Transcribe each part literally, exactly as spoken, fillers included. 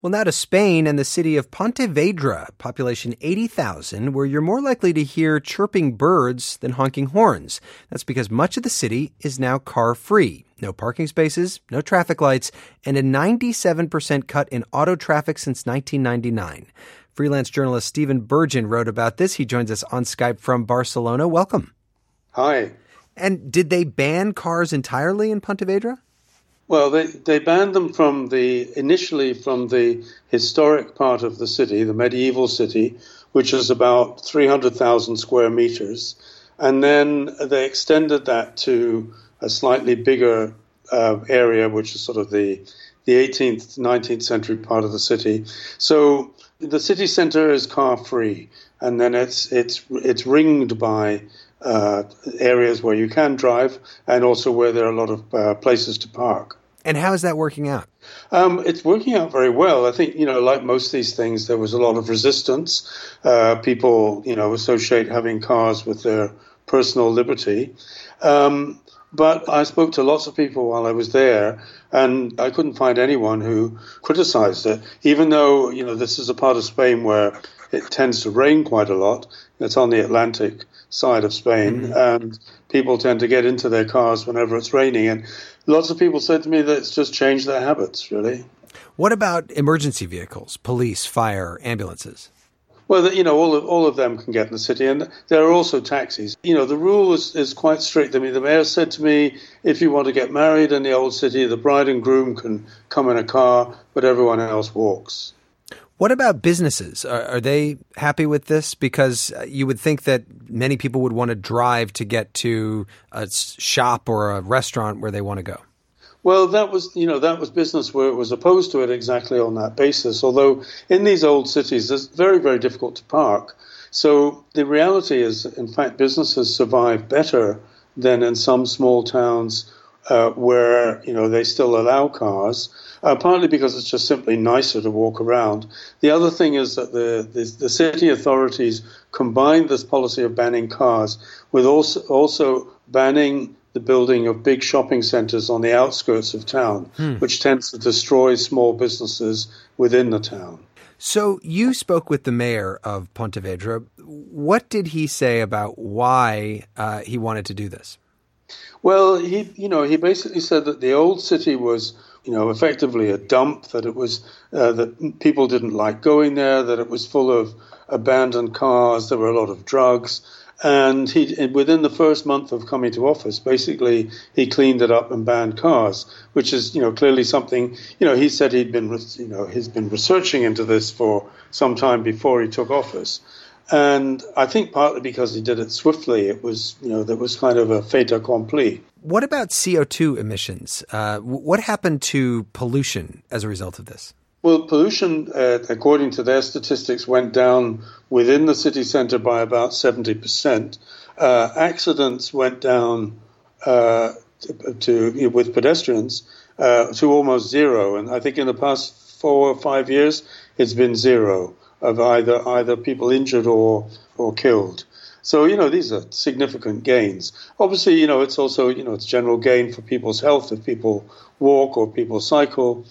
Well, now to Spain and the city of Pontevedra, population eighty thousand, where you're more likely to hear chirping birds than honking horns. That's because much of the city is now car-free. No parking spaces, no traffic lights, and a ninety-seven percent cut in auto traffic since nineteen ninety-nine. Freelance journalist Stephen Burgin wrote about this. He joins us on Skype from Barcelona. Welcome. Hi. And did they ban cars entirely in Pontevedra? Well, they, they banned them from the initially from the historic part of the city, the medieval city, which is about three hundred thousand square meters. And then they extended that to a slightly bigger uh, area, which is sort of the, the eighteenth, nineteenth century part of the city. So the city center is car-free, and then it's it's it's ringed by uh, areas where you can drive and also where there are a lot of uh, places to park. And how is that working out? Um, it's working out very well. I think, you know, like most of these things, there was a lot of resistance. Uh, people, you know, associate having cars with their personal liberty. Um, but I spoke to lots of people while I was there, and I couldn't find anyone who criticized it, even though, you know, this is a part of Spain where it tends to rain quite a lot. It's on the Atlantic side of Spain, mm-hmm. and people tend to get into their cars whenever it's raining. And lots of people said to me that it's just changed their habits, really. What about emergency vehicles, police, fire, ambulances? Well, you know, all of, all of them can get in the city, and there are also taxis. You know, the rule is, is quite strict. I mean, the mayor said to me, if you want to get married in the old city, the bride and groom can come in a car, but everyone else walks. What about businesses? Are, are they happy with this? Because you would think that many people would want to drive to get to a shop or a restaurant where they want to go. Well, that was, you know, that was business where it was opposed to it exactly on that basis. Although in these old cities, it's very, very difficult to park. So the reality is, in fact, businesses survive better than in some small towns uh, where, you know, they still allow cars. Uh, partly because it's just simply nicer to walk around. The other thing is that the, the, the city authorities combined this policy of banning cars with also, also banning the building of big shopping centres on the outskirts of town, hmm. which tends to destroy small businesses within the town. So you spoke with the mayor of Pontevedra. What did he say about why uh, he wanted to do this? Well, he, you know, he basically said that the old city was, you know, effectively a dump, that it was, uh, that people didn't like going there, that it was full of abandoned cars, there were a lot of drugs. And he, within the first month of coming to office, basically he cleaned it up and banned cars, which is, you know, clearly something, you know, he said he'd been, you know, he's been researching into this for some time before he took office. And I think partly because he did it swiftly, it was, you know, there was kind of a fait accompli. What about C O two emissions? Uh, what happened to pollution as a result of this? Well, pollution, uh, according to their statistics, went down within the city centre by about seventy percent. Uh, accidents went down uh, to, to you know, with pedestrians uh, to almost zero. And I think in the past four or five years, it's been zero of either either people injured or or killed. So, you know, these are significant gains. Obviously, you know, it's also, you know, it's general gain for people's health if people walk or people cycle.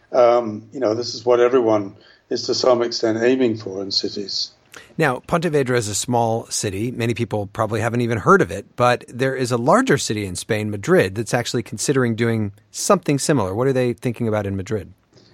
Um, you know, this is what everyone is to some extent aiming for in cities. Now, Pontevedra is a small city. Many people probably haven't even heard of it, but there is a larger city in Spain, Madrid, that's actually considering doing something similar. What are they thinking about in Madrid?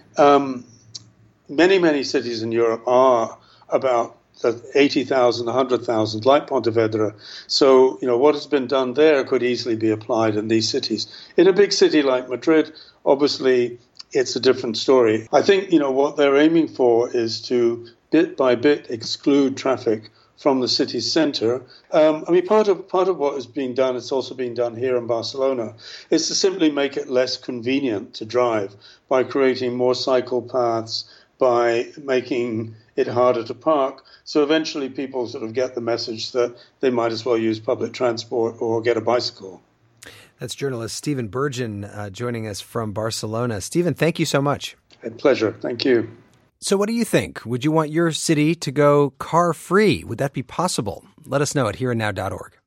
Um, many, many cities in Europe are about eighty thousand, one hundred thousand, like Pontevedra. So, you know, what has been done there could easily be applied in these cities. In a big city like Madrid, obviously, it's a different story. I think, you know, what they're aiming for is to, bit by bit, exclude traffic from the city centre. Um, I mean, part of part of what is being done, it's also being done here in Barcelona, is to simply make it less convenient to drive by creating more cycle paths, by making it harder to park. So eventually people sort of get the message that they might as well use public transport or get a bicycle. That's journalist Stephen Burgin uh, joining us from Barcelona. Stephen, thank you so much. A pleasure. Thank you. So what do you think? Would you want your city to go car-free? Would that be possible? Let us know at here and now dot org.